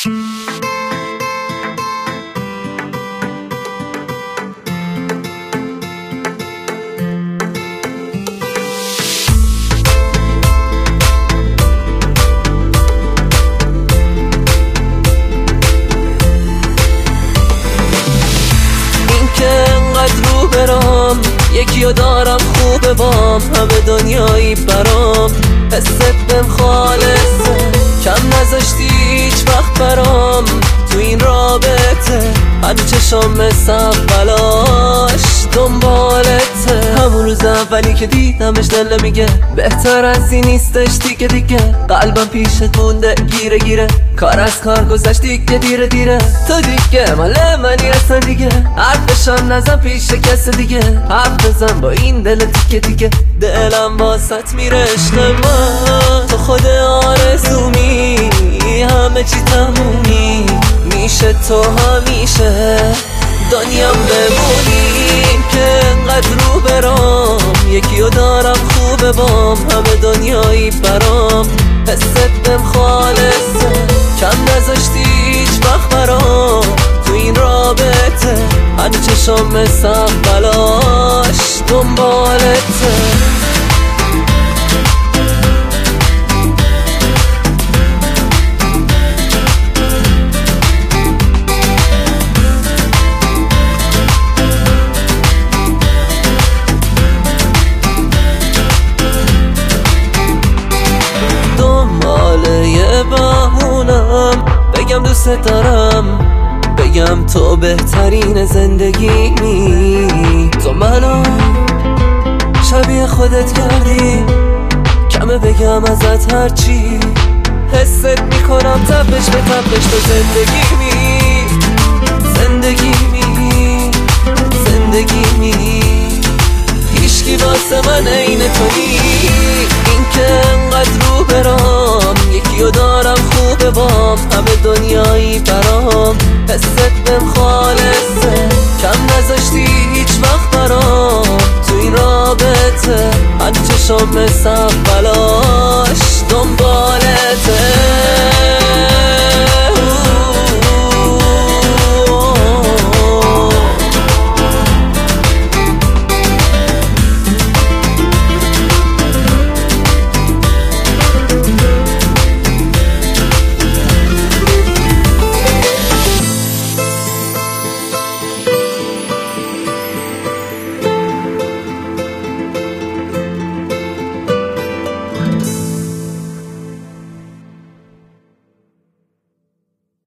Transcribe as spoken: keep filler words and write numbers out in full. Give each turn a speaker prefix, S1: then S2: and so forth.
S1: یکیو دارم خوبه بام، همه دنیایی برام، حست بهم خالصه، کم نذاشتی هیچ وقت برام تو این رابطه، هر چشام مثل اولاش دنبالته. همون روز اولی که دیدمش دل میگه بهتر از این نیستش دیگه دیگه، قلبم پیشت مونده گیره گیره، کار از کار گذشت دیگه دیره دیره، تو دیگه مال منی اصلا دیگه، حرفشم نزن پیش کس دیگه، حرف بزن با این دل دیگه دیگه، دلم واسط میره عشق من، تو خود آرزومی، همه چی تمومی میشه، تو همیشه دنیام بمونی که انقدر رو برام، یکیو دارم خوبه بام، همه دنیایی برام، حست بهم خالصه، کم نذاشتی هیچ وقت برام تو این رابطه، هر چشام مثل اولاش دنبالته. بگم دوست دارم، بگم تو بهترین زندگیمی، تو منو شبیه خودت کردی، کمه بگم ازت هرچی حست میکنم، تپش به تپش تو زندگیمی، زندگیمی زندگیمی، هیچکی واسه من عین تویی، این که انقدر رو برام، یکیو دارم خوبه بام، همه دنیایی برام، حست بهم خالصه، کم نذاشتی هیچ وقت برام تو این رابطه، هر چشام مثل اولاش